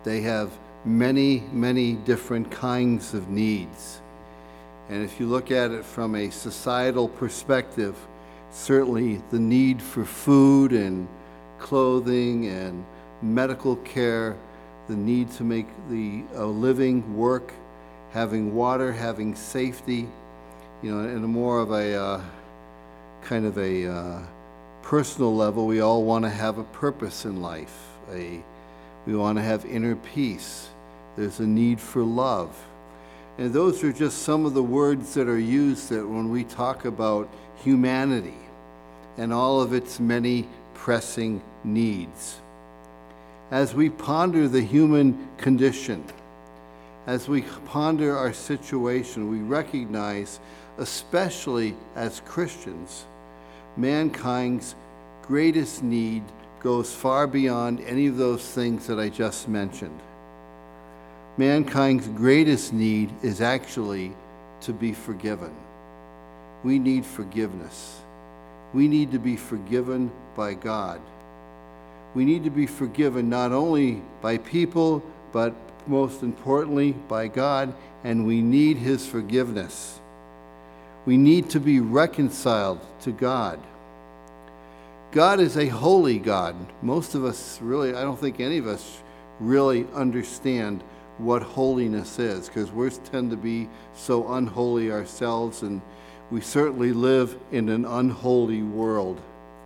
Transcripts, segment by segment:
They have many, many different kinds of needs. And if you look at it from a societal perspective, certainly the need for food and clothing and medical care, the need to make a living work, having water, having safety, in a more of a kind of a personal level, we all want to have a purpose in life. We want to have inner peace. There's a need for love. And those are just some of the words that are used that when we talk about humanity and all of its many pressing needs. As we ponder the human condition, as we ponder our situation, we recognize, especially as Christians, mankind's greatest need goes far beyond any of those things that I just mentioned. Mankind's greatest need is actually to be forgiven. We need forgiveness. We need to be forgiven by God. We need to be forgiven not only by people, but most importantly by God, and we need His forgiveness. We need to be reconciled to God. God is a holy God. Most of us really, I don't think any of us really understand what holiness is, because we tend to be so unholy ourselves, and we certainly live in an unholy world.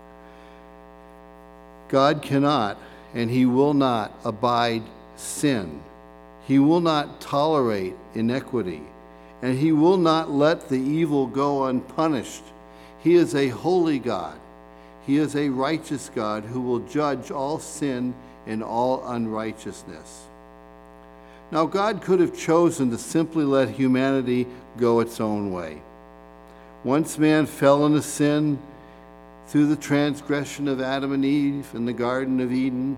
God cannot and He will not abide sin. He will not tolerate iniquity, and He will not let the evil go unpunished. He is a holy God. He is a righteous God who will judge all sin and all unrighteousness. Now, God could have chosen to simply let humanity go its own way. Once man fell into sin through the transgression of Adam and Eve in the Garden of Eden,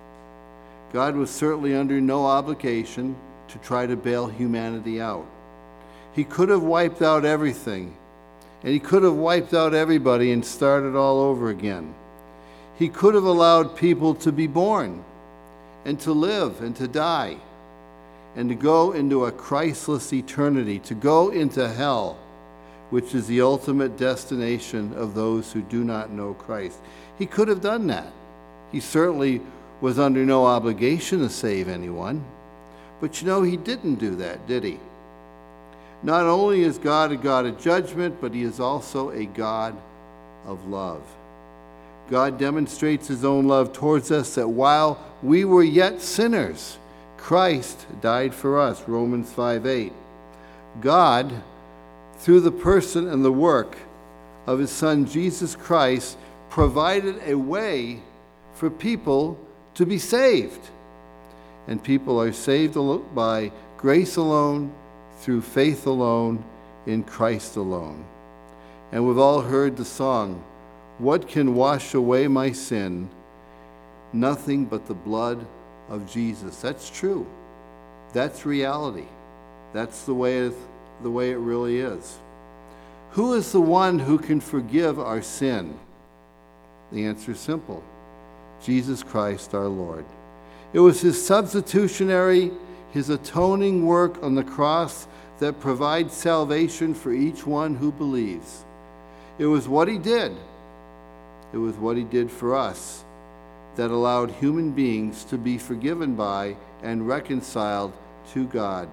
God was certainly under no obligation to try to bail humanity out. He could have wiped out everything, and He could have wiped out everybody and started all over again. He could have allowed people to be born and to live and to die and to go into a Christless eternity, to go into hell, which is the ultimate destination of those who do not know Christ. He could have done that. He certainly was under no obligation to save anyone. But He didn't do that, did He? Not only is God a God of judgment, but He is also a God of love. God demonstrates His own love towards us that while we were yet sinners, Christ died for us, Romans 5:8. God, through the person and the work of His Son Jesus Christ, provided a way for people to be saved. And people are saved by grace alone, through faith alone, in Christ alone. And we've all heard the song, "What can wash away my sin? Nothing but the blood of Jesus." That's true. That's reality. That's the way it really is. Who is the one who can forgive our sin? The answer is simple. Jesus Christ our Lord. It was His substitutionary, His atoning work on the cross that provides salvation for each one who believes. It was what He did. It was what He did for us that allowed human beings to be forgiven by and reconciled to God.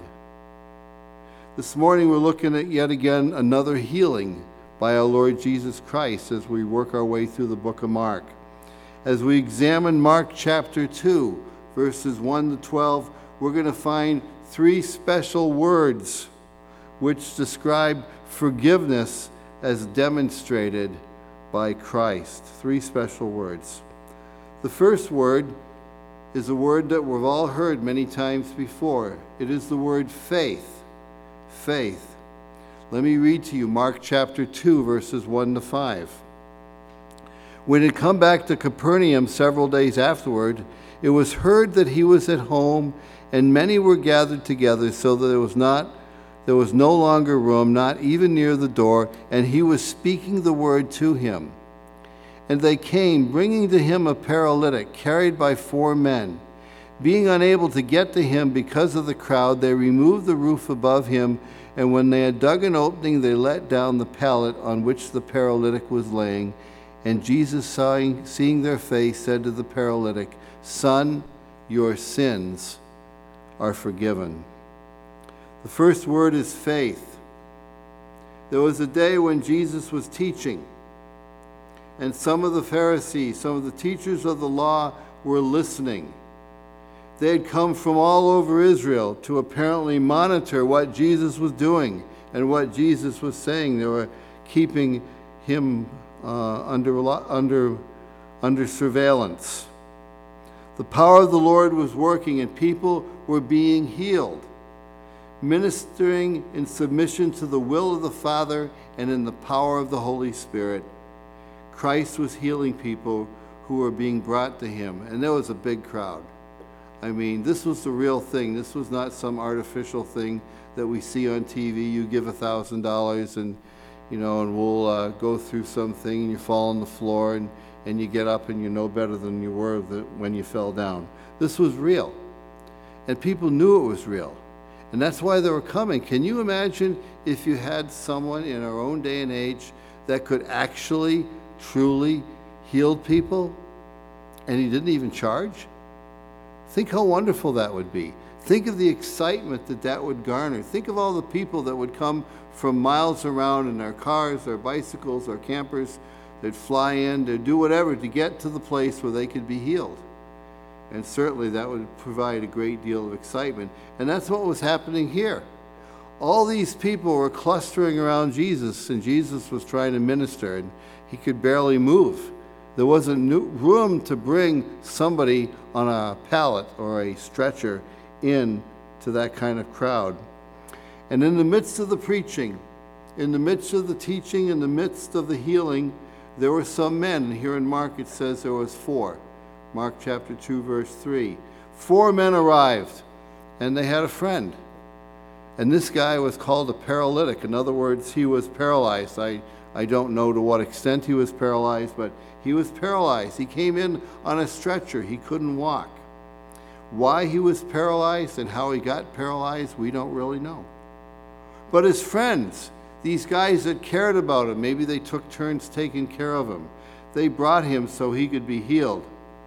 This morning we're looking at yet again another healing by our Lord Jesus Christ as we work our way through the book of Mark. As we examine Mark chapter 2, verses 1 to 12, we're going to find three special words which describe forgiveness as demonstrated by Christ. Three special words. The first word is a word that we've all heard many times before. It is the word faith. Faith. Let me read to you Mark chapter 2, verses 1 to 5. When it had come back to Capernaum several days afterward, it was heard that He was at home, and many were gathered together, so that there was no longer room, not even near the door, and He was speaking the word to him. And they came, bringing to Him a paralytic, carried by 4 men. Being unable to get to him because of the crowd, they removed the roof above him, and when they had dug an opening, they let down the pallet on which the paralytic was laying. And Jesus, seeing their faith, said to the paralytic, "Son, your sins are forgiven." The first word is faith. There was a day when Jesus was teaching, and some of the Pharisees, some of the teachers of the law, were listening. They had come from all over Israel to apparently monitor what Jesus was doing and what Jesus was saying. They were keeping him under surveillance. The power of the Lord was working, and people were being healed, ministering in submission to the will of the Father and in the power of the Holy Spirit. Christ was healing people who were being brought to him, and there was a big crowd. I mean, this was the real thing. This was not some artificial thing that we see on TV. You give $1,000 and we'll go through something and you fall on the floor and you get up and you're no better than you were when you fell down. This was real. And people knew it was real. And that's why they were coming. Can you imagine if you had someone in our own day and age that could actually, truly heal people and he didn't even charge? Think how wonderful that would be. Think of the excitement that would garner. Think of all the people that would come from miles around in their cars, their bicycles, their campers. They'd fly in, they'd do whatever to get to the place where they could be healed. And certainly that would provide a great deal of excitement. And that's what was happening here. All these people were clustering around Jesus, and Jesus was trying to minister, and he could barely move. There wasn't room to bring somebody on a pallet or a stretcher in to that kind of crowd. And in the midst of the preaching, in the midst of the teaching, in the midst of the healing, there were some men. And here in Mark it says there was 4. Mark chapter 2, verse 3. 4 men arrived, and they had a friend. And this guy was called a paralytic. In other words, he was paralyzed. I don't know to what extent he was paralyzed, but he was paralyzed. He came in on a stretcher. He couldn't walk. Why he was paralyzed and how he got paralyzed, we don't really know. But his friends, these guys that cared about him, maybe they took turns taking care of him, they brought him so he could be healed.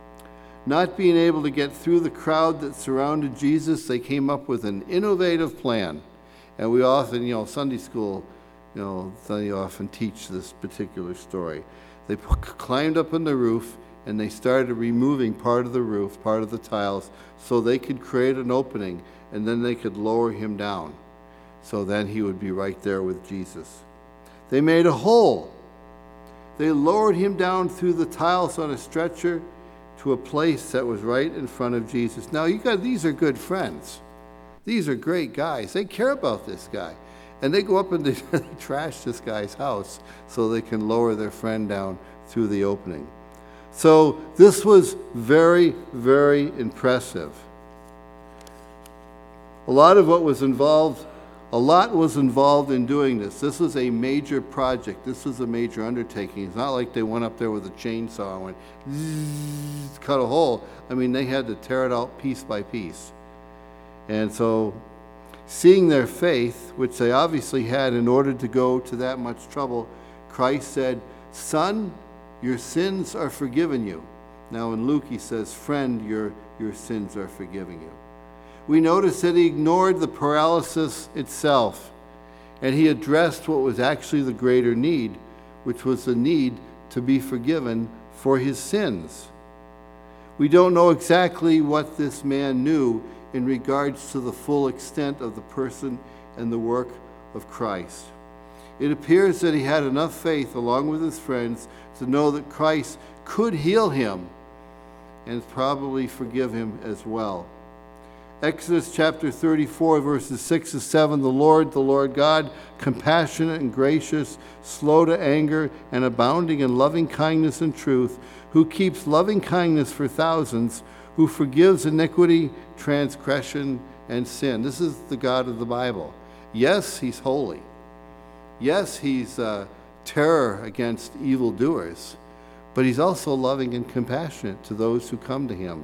Not being able to get through the crowd that surrounded Jesus, they came up with an innovative plan. And we often, Sunday school, they often teach this particular story. They climbed up on the roof and they started removing part of the roof, part of the tiles, so they could create an opening, and then they could lower him down. So then he would be right there with Jesus. They made a hole. They lowered him down through the tiles on a stretcher to a place that was right in front of Jesus. Now, these are good friends. These are great guys. They care about this guy. And they go up and they trash this guy's house so they can lower their friend down through the opening. So this was very, very impressive. A lot was involved in doing this. This was a major project. This was a major undertaking. It's not like they went up there with a chainsaw and went, zzz, cut a hole. I mean, they had to tear it out piece by piece. And so, seeing their faith, which they obviously had in order to go to that much trouble, Christ said, "Son, your sins are forgiven you." Now in Luke he says, "Friend, your sins are forgiven you." We notice that he ignored the paralysis itself, and he addressed what was actually the greater need, which was the need to be forgiven for his sins. We don't know exactly what this man knew in regards to the full extent of the person and the work of Christ. It appears that he had enough faith, along with his friends, to know that Christ could heal him and probably forgive him as well. Exodus chapter 34, verses 6 to 7, the Lord God, compassionate and gracious, slow to anger, and abounding in loving kindness and truth, who keeps loving kindness for thousands, who forgives iniquity, transgression, and sin. This is the God of the Bible. Yes, he's holy. Yes, he's terror against evildoers, but he's also loving and compassionate to those who come to him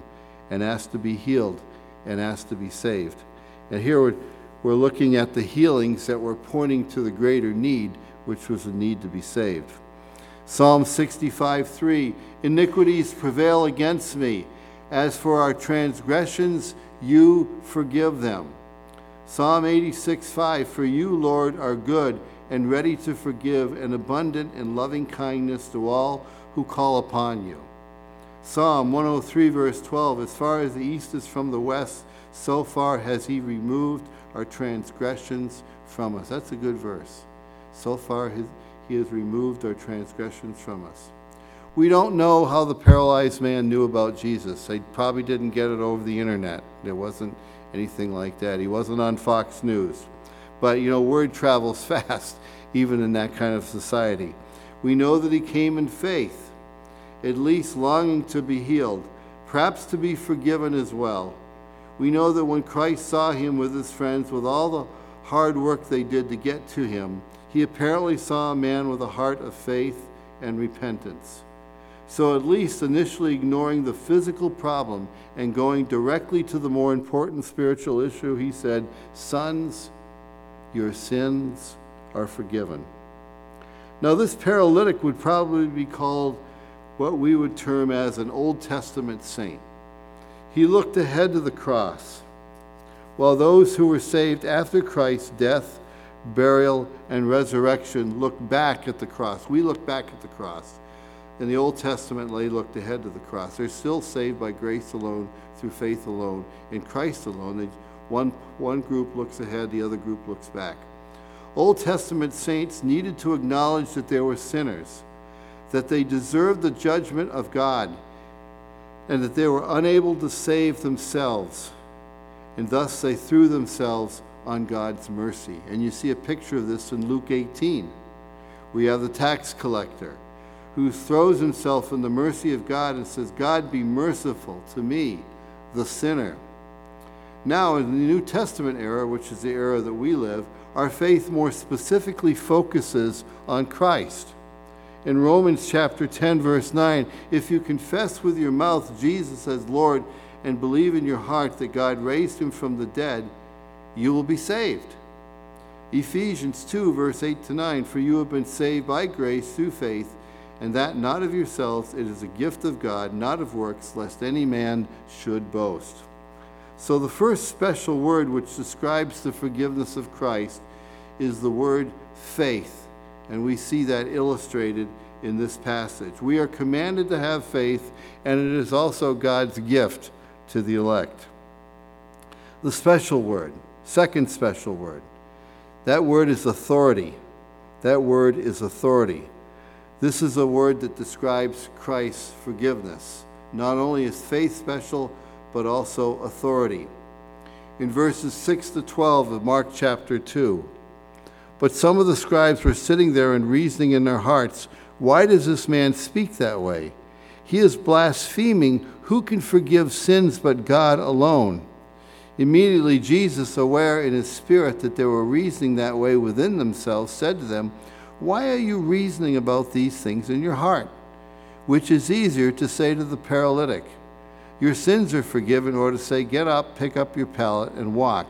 and asked to be healed and asked to be saved. And here we're looking at the healings that were pointing to the greater need, which was the need to be saved. Psalm 65:3, iniquities prevail against me. As for our transgressions, you forgive them. Psalm 86:5, for you, Lord, are good and ready to forgive and abundant in loving kindness to all who call upon you. Psalm 103, verse 12, as far as the east is from the west, so far has he removed our transgressions from us. That's a good verse. So far he has removed our transgressions from us. We don't know how the paralyzed man knew about Jesus. They probably didn't get it over the internet. There wasn't anything like that. He wasn't on Fox News. But, word travels fast, even in that kind of society. We know that he came in faith, at least longing to be healed, perhaps to be forgiven as well. We know that when Christ saw him with his friends, with all the hard work they did to get to him, he apparently saw a man with a heart of faith and repentance. So at least initially ignoring the physical problem and going directly to the more important spiritual issue, he said, "Sons, your sins are forgiven." Now this paralytic would probably be called what we would term as an Old Testament saint. He looked ahead to the cross, while those who were saved after Christ's death, burial, and resurrection looked back at the cross. We look back at the cross. In the Old Testament, they looked ahead to the cross. They're still saved by grace alone, through faith alone, in Christ alone. One group looks ahead, the other group looks back. Old Testament saints needed to acknowledge that they were sinners, that they deserved the judgment of God, and that they were unable to save themselves, and thus they threw themselves on God's mercy. And you see a picture of this in Luke 18. We have the tax collector who throws himself in the mercy of God and says, "God, be merciful to me, the sinner." Now, in the New Testament era, which is the era that we live, our faith more specifically focuses on Christ. In Romans chapter 10, verse 9, if you confess with your mouth Jesus as Lord and believe in your heart that God raised him from the dead, you will be saved. Ephesians 2, verse 8 to 9, for you have been saved by grace through faith, and that not of yourselves, it is a gift of God, not of works, lest any man should boast. So the first special word which describes the forgiveness of Christ is the word faith, and we see that illustrated in this passage. We are commanded to have faith, and it is also God's gift to the elect. The special word, second special word, that word is authority. That word is authority. This is a word that describes Christ's forgiveness. Not only is faith special, but also authority. In verses 6 to 12 of Mark chapter 2, but some of the scribes were sitting there and reasoning in their hearts, why does this man speak that way? He is blaspheming. Who can forgive sins but God alone? Immediately Jesus, aware in his spirit that they were reasoning that way within themselves, said to them, why are you reasoning about these things in your heart? Which is easier to say to the paralytic, your sins are forgiven, or to say, get up, pick up your pallet, and walk.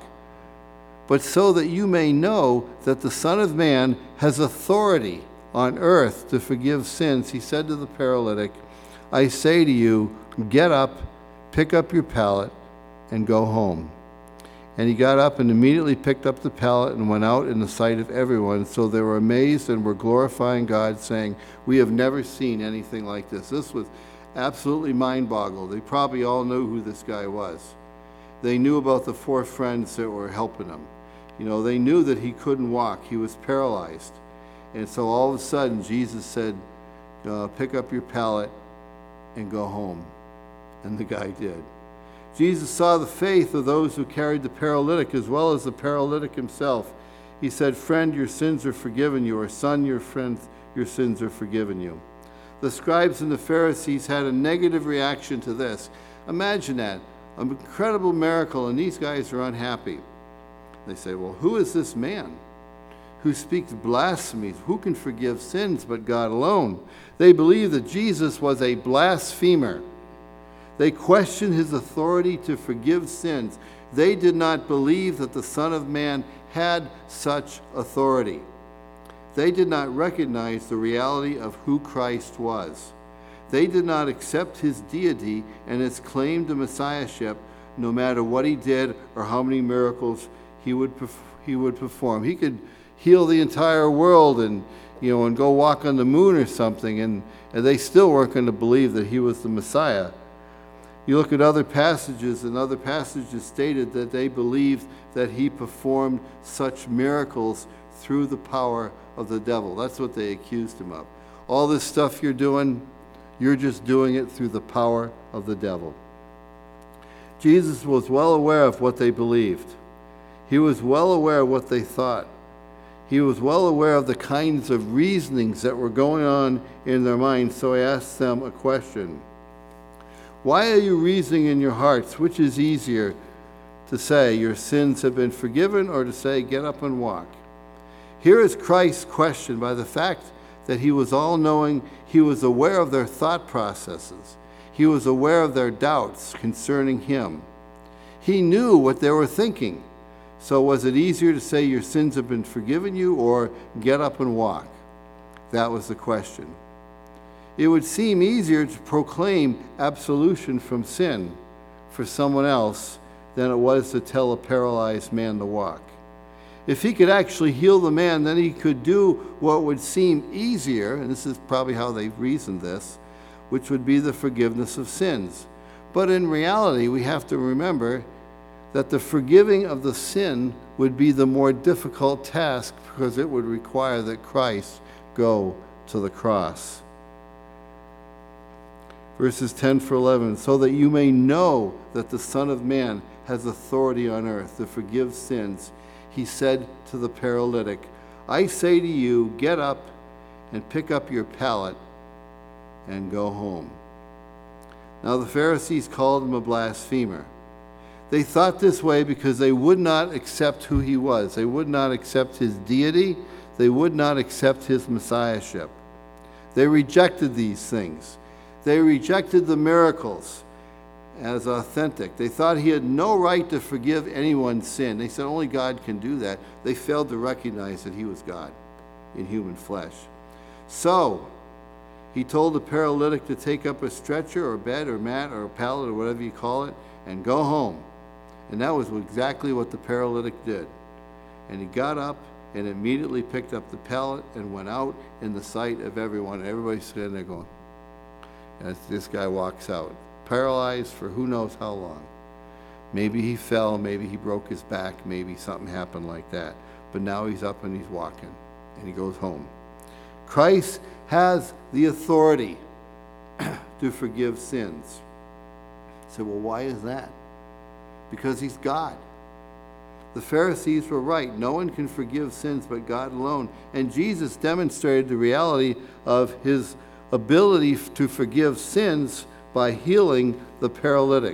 But so that you may know that the Son of Man has authority on earth to forgive sins, he said to the paralytic, I say to you, get up, pick up your pallet, and go home. And he got up and immediately picked up the pallet and went out in the sight of everyone. So they were amazed and were glorifying God, saying, we have never seen anything like this. This was absolutely mind-boggled. They probably all knew who this guy was. They knew about the 4 friends that were helping him. You know, they knew that he couldn't walk. He was paralyzed. And so all of a sudden, Jesus said, pick up your pallet and go home. And the guy did. Jesus saw the faith of those who carried the paralytic as well as the paralytic himself. He said, friend, your sins are forgiven you, or son, your sins are forgiven you. The scribes and the Pharisees had a negative reaction to this. Imagine that, an incredible miracle, and these guys are unhappy. They say, well, who is this man who speaks blasphemies? Who can forgive sins but God alone? They believed that Jesus was a blasphemer. They questioned his authority to forgive sins. They did not believe that the Son of Man had such authority. They did not recognize the reality of who Christ was. They did not accept his deity and his claim to messiahship, no matter what he did or how many miracles he would perform. He could heal the entire world and go walk on the moon or something, and they still weren't going to believe that he was the Messiah. You look at other passages, and other passages stated that they believed that he performed such miracles through the power of the devil. That's what they accused him of. All this stuff you're doing, you're just doing it through the power of the devil. Jesus was well aware of what they believed. He was well aware of what they thought. He was well aware of the kinds of reasonings that were going on in their minds, so he asked them a question. Why are you reasoning in your hearts? Which is easier, to say your sins have been forgiven, or to say get up and walk? Here is Christ's question. By the fact that he was all-knowing, he was aware of their thought processes. He was aware of their doubts concerning him. He knew what they were thinking. So was it easier to say your sins have been forgiven you, or get up and walk? That was the question. It would seem easier to proclaim absolution from sin for someone else than it was to tell a paralyzed man to walk. If he could actually heal the man, then he could do what would seem easier, and this is probably how they reasoned this, which would be the forgiveness of sins. But in reality, we have to remember that the forgiving of the sin would be the more difficult task, because it would require that Christ go to the cross. Verses 10-11, so that you may know that the Son of Man has authority on earth to forgive sins, he said to the paralytic, I say to you, get up and pick up your pallet and go home. Now the Pharisees called him a blasphemer. They thought this way because they would not accept who he was. They would not accept his deity. They would not accept his messiahship. They rejected these things. They rejected the miracles as authentic. They thought he had no right to forgive anyone's sin. They said only God can do that. They failed to recognize that he was God in human flesh. So he told the paralytic to take up a stretcher or bed or mat or a pallet or whatever you call it and go home. And that was exactly what the paralytic did. And he got up and immediately picked up the pallet and went out in the sight of everyone. Everybody's sitting there going, as this guy walks out, paralyzed for who knows how long. Maybe he fell, maybe he broke his back, maybe something happened like that. But now he's up and he's walking, and he goes home. Christ has the authority to forgive sins. You say, well, why is that? Because he's God. The Pharisees were right. No one can forgive sins but God alone. And Jesus demonstrated the reality of his ability to forgive sins by healing the paralytic.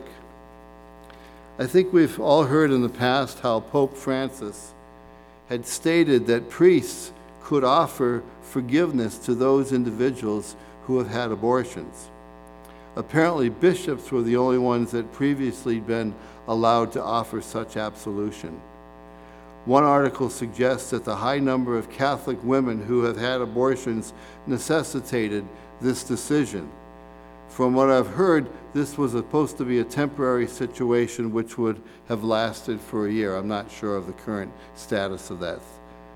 I think we've all heard in the past how Pope Francis had stated that priests could offer forgiveness to those individuals who have had abortions. Apparently, bishops were the only ones that previously been allowed to offer such absolution. One article suggests that the high number of Catholic women who have had abortions necessitated this decision. From what I've heard, this was supposed to be a temporary situation which would have lasted for a year. I'm not sure of the current status of that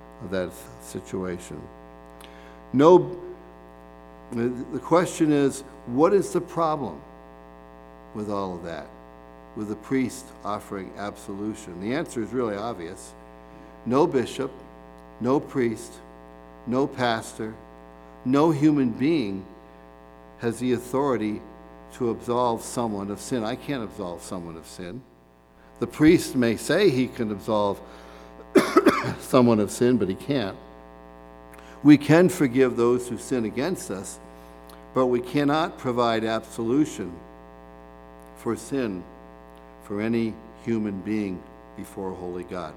situation. The question is, what is the problem with all of that, with the priest offering absolution? The answer is really obvious. No bishop, no priest, no pastor, no human being has the authority to absolve someone of sin. I can't absolve someone of sin. The priest may say he can absolve someone of sin, but he can't. We can forgive those who sin against us, but we cannot provide absolution for sin for any human being before a holy God.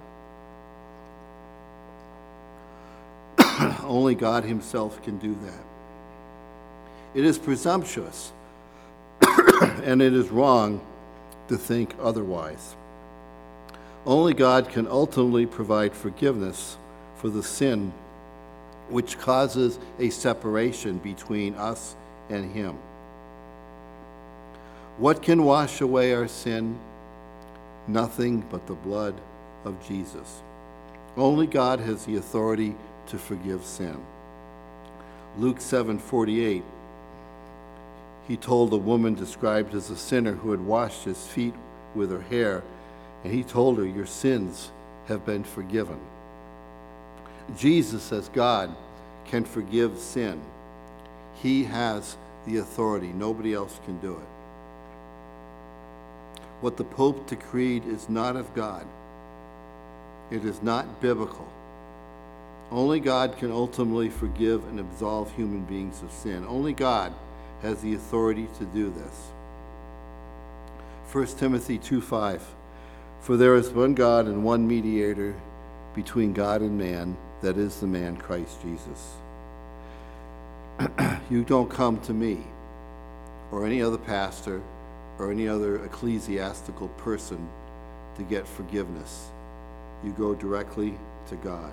Only God himself can do that. It is presumptuous and it is wrong to think otherwise. Only God can ultimately provide forgiveness for the sin which causes a separation between us and Him. What can wash away our sin? Nothing but the blood of Jesus. Only God has the authority to forgive sin. Luke 7:48, He told a woman described as a sinner who had washed His feet with her hair, and He told her, "Your sins have been forgiven." Jesus, as God, can forgive sin. He has the authority. Nobody else can do it. What the Pope decreed is not of God. It is not biblical. Only God can ultimately forgive and absolve human beings of sin. Only God has the authority to do this. 1 Timothy 2:5, for there is one God and one mediator between God and man, that is the man Christ Jesus. You don't come to me or any other pastor or any other ecclesiastical person to get forgiveness. You go directly to God.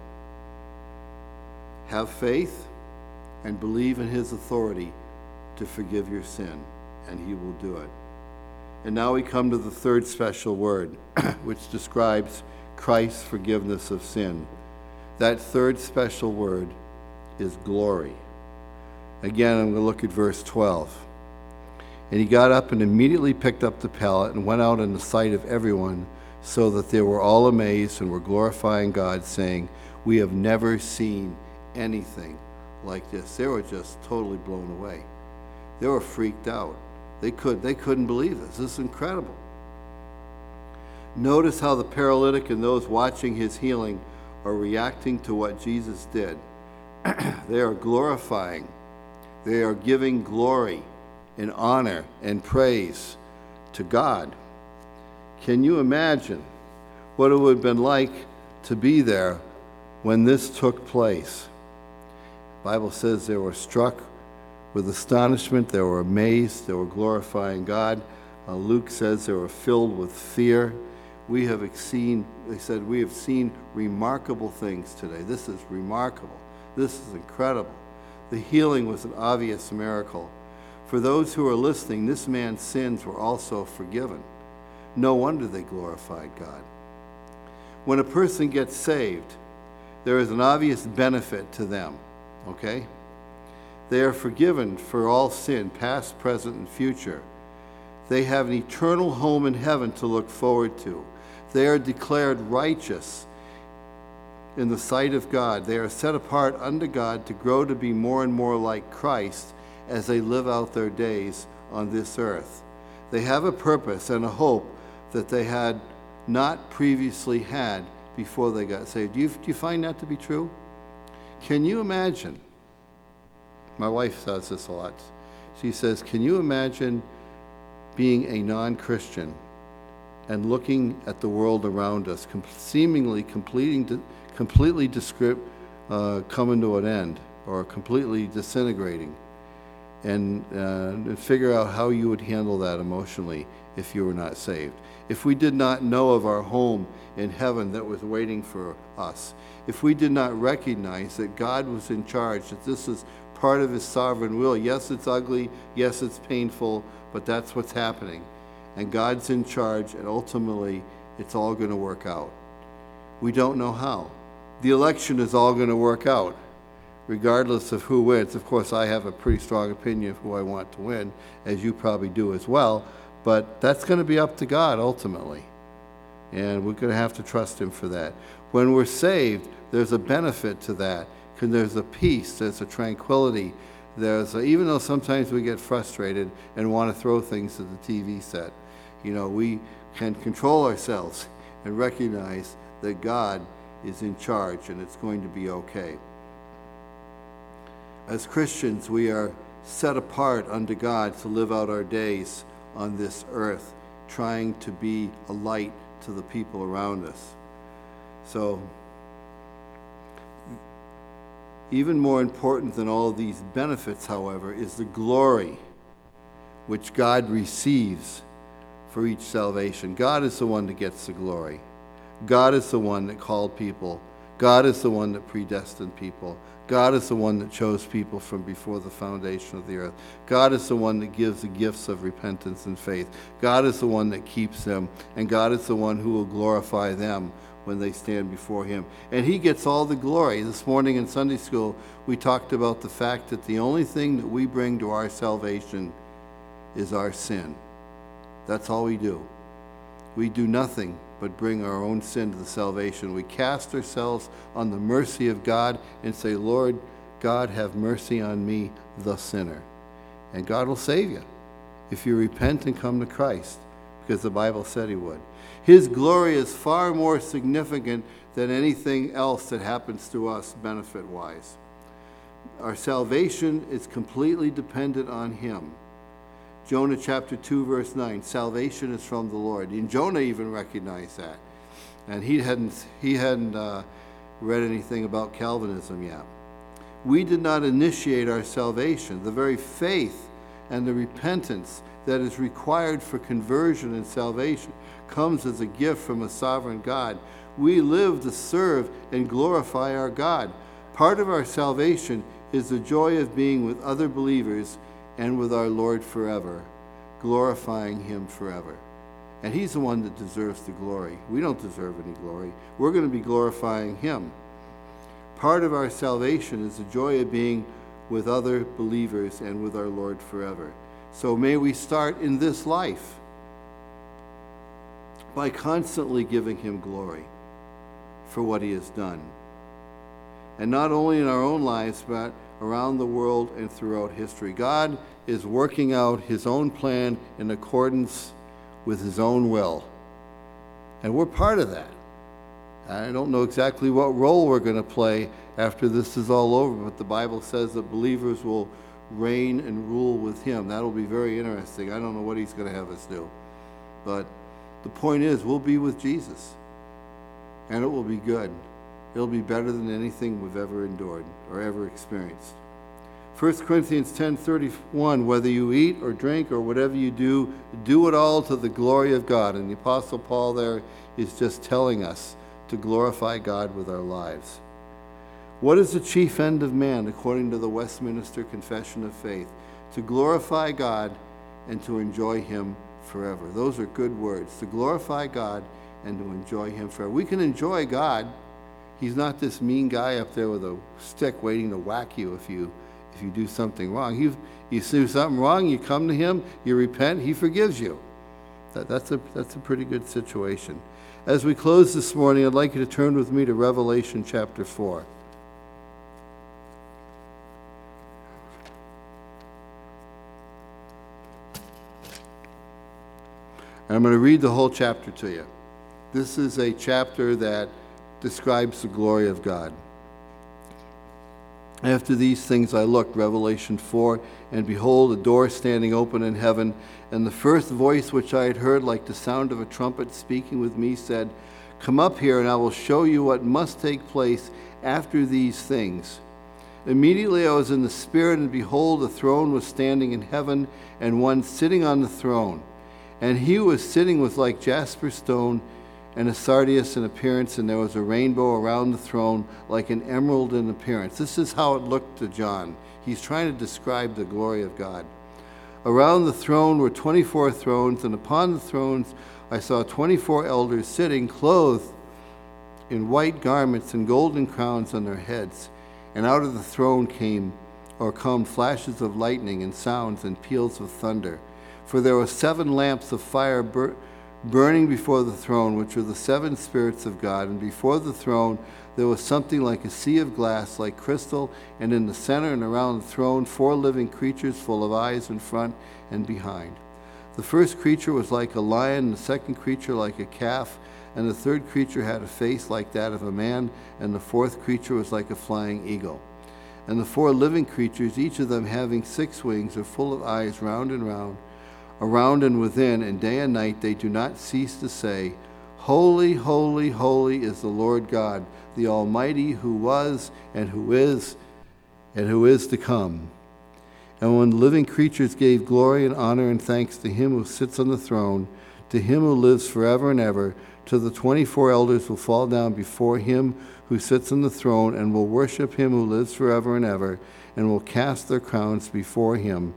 Have faith and believe in His authority to forgive your sin, and He will do it. And now we come to the third special word, which describes Christ's forgiveness of sin. That third special word is glory. Again, I'm going to look at verse 12. And he got up and immediately picked up the pallet and went out in the sight of everyone, so that they were all amazed and were glorifying God, saying, "We have never seen anything like this." They were just totally blown away. They were freaked out. They couldn't believe this. This is incredible. Notice how the paralytic and those watching his healing are reacting to what Jesus did. They are glorifying. They are giving glory and honor and praise to God. Can you imagine what it would have been like to be there when this took place? The Bible says they were struck with astonishment, they were amazed, they were glorifying God. Luke says they were filled with fear. We have seen remarkable things today. This is remarkable. This is incredible. The healing was an obvious miracle. For those who are listening, this man's sins were also forgiven. No wonder they glorified God. When a person gets saved, there is an obvious benefit to them, okay? They are forgiven for all sin, past, present, and future. They have an eternal home in heaven to look forward to. They are declared righteous in the sight of God. They are set apart unto God to grow to be more and more like Christ as they live out their days on this earth. They have a purpose and a hope that they had not previously had before they got saved. Do you find that to be true? Can you imagine? My wife says this a lot. She says, can you imagine being a non-Christian and looking at the world around us, seemingly completely coming to an end or completely disintegrating, and figure out how you would handle that emotionally if you were not saved? If we did not know of our home in heaven that was waiting for us, if we did not recognize that God was in charge, that this is part of His sovereign will. Yes, it's ugly. Yes, it's painful, but that's what's happening. And God's in charge, and ultimately, it's all going to work out. We don't know how. The election is all going to work out, regardless of who wins. Of course, I have a pretty strong opinion of who I want to win, as you probably do as well, but that's going to be up to God ultimately. And we're going to have to trust Him for that. When we're saved, there's a benefit to that, because there's a peace, there's a tranquility. Even though sometimes we get frustrated and want to throw things to the TV set, we can control ourselves and recognize that God is in charge and it's going to be okay. As Christians, we are set apart unto God to live out our days on this earth, trying to be a light to the people around us. So, even more important than all of these benefits, however, is the glory which God receives for each salvation. God is the one that gets the glory. God is the one that called people. God is the one that predestined people. God is the one that chose people from before the foundation of the earth. God is the one that gives the gifts of repentance and faith. God is the one that keeps them, and God is the one who will glorify them when they stand before him. And he gets all the glory. This morning in Sunday school, we talked about the fact that the only thing that we bring to our salvation is our sin. That's all we do. We do nothing but bring our own sin to the salvation. We cast ourselves on the mercy of God and say, Lord God, have mercy on me, the sinner. And God will save you if you repent and come to Christ, because the Bible said he would. His glory is far more significant than anything else that happens to us benefit-wise. Our salvation is completely dependent on him. Jonah chapter 2, verse 9, salvation is from the Lord. And Jonah even recognized that. And he hadn't read anything about Calvinism yet. We did not initiate our salvation. The very faith and the repentance that is required for conversion and salvation comes as a gift from a sovereign God. We live to serve and glorify our God. Part of our salvation is the joy of being with other believers and with our Lord forever, glorifying him forever. And he's the one that deserves the glory. We don't deserve any glory. We're going to be glorifying him. Part of our salvation is the joy of being with other believers and with our Lord forever. So may we start in this life by constantly giving him glory for what he has done. And not only in our own lives, but around the world and throughout history. God is working out his own plan in accordance with his own will. And we're part of that. I don't know exactly what role we're going to play after this is all over, but the Bible says that believers will reign and rule with him. That'll be very interesting. I don't know what he's going to have us do. But the point is, we'll be with Jesus. And it will be good. It'll be better than anything we've ever endured or ever experienced. 1 Corinthians 10:31, whether you eat or drink or whatever you do, do it all to the glory of God. And the Apostle Paul there is just telling us to glorify God with our lives. What is the chief end of man according to the Westminster Confession of Faith? To glorify God and to enjoy him forever. Those are good words. To glorify God and to enjoy him forever. We can enjoy God. He's not this mean guy up there with a stick waiting to whack you if you do something wrong. You do something wrong, you come to him, you repent, he forgives you. That's a pretty good situation. As we close this morning, I'd like you to turn with me to Revelation chapter 4. And I'm going to read the whole chapter to you. This is a chapter that describes the glory of God. After these things I looked, Revelation 4, and behold, a door standing open in heaven, and the first voice which I had heard like the sound of a trumpet speaking with me said, Come up here, and I will show you what must take place after these things. Immediately I was in the Spirit, and behold, a throne was standing in heaven, and one sitting on the throne. And he who was sitting was like jasper stone, and a sardius in appearance, and there was a rainbow around the throne like an emerald in appearance. This is how it looked to John. He's trying to describe the glory of God. Around the throne were 24 thrones, and upon the thrones I saw 24 elders sitting, clothed in white garments and golden crowns on their heads. And out of the throne come flashes of lightning and sounds and peals of thunder. For there were 7 lamps of fire burning before the throne, which are the 7 spirits of God. And before the throne there was something like a sea of glass, like crystal, and in the center and around the throne 4 living creatures full of eyes in front and behind. The first creature was like a lion, the second creature like a calf, and the third creature had a face like that of a man, and the fourth creature was like a flying eagle. And the 4 living creatures, each of them having 6 wings, are full of eyes round and round, around and within, and day and night they do not cease to say, Holy, holy, holy is the Lord God, the Almighty, who was and who is to come. And when the living creatures gave glory and honor and thanks to him who sits on the throne, to him who lives forever and ever, to the 24 elders will fall down before him who sits on the throne and will worship him who lives forever and ever, and will cast their crowns before him,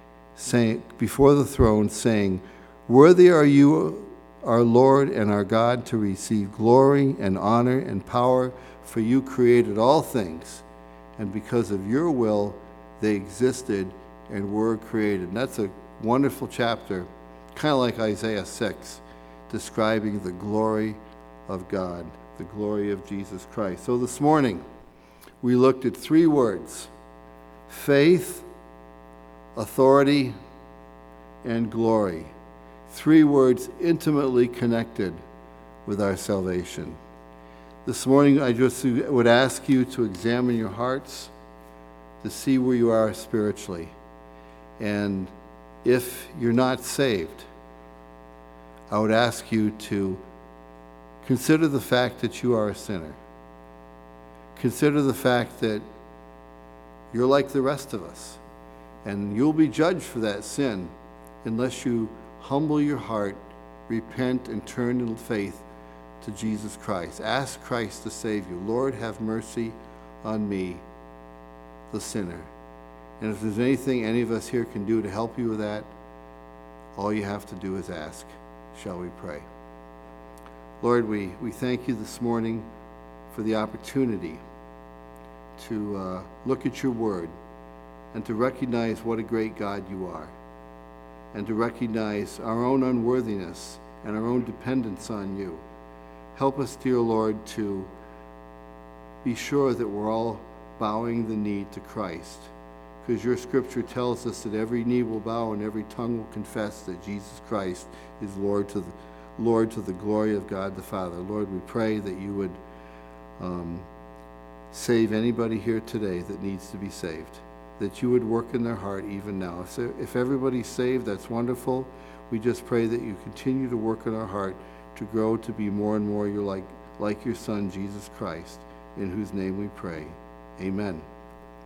before the throne, saying, Worthy are you, our Lord and our God, to receive glory and honor and power, for you created all things, and because of your will they existed and were created. And that's a wonderful chapter, kind of like Isaiah 6, describing the glory of God, the glory of Jesus Christ. So this morning, we looked at 3 words: faith, authority, and glory. 3 words intimately connected with our salvation. This morning, I just would ask you to examine your hearts to see where you are spiritually. And if you're not saved, I would ask you to consider the fact that you are a sinner. Consider the fact that you're like the rest of us, and you'll be judged for that sin unless you humble your heart, repent, and turn in faith to Jesus Christ. Ask Christ to save you. Lord, have mercy on me, the sinner. And if there's anything any of us here can do to help you with that, all you have to do is ask. Shall we pray? Lord, we thank you this morning for the opportunity to look at your word and to recognize what a great God you are, and to recognize our own unworthiness and our own dependence on you. Help us, dear Lord, to be sure that we're all bowing the knee to Christ, because your scripture tells us that every knee will bow and every tongue will confess that Jesus Christ is Lord to the glory of God the Father. Lord, we pray that you would save anybody here today that needs to be saved, that you would work in their heart even now. If everybody's saved, that's wonderful. We just pray that you continue to work in our heart to grow to be more and more like your Son, Jesus Christ, in whose name we pray. Amen.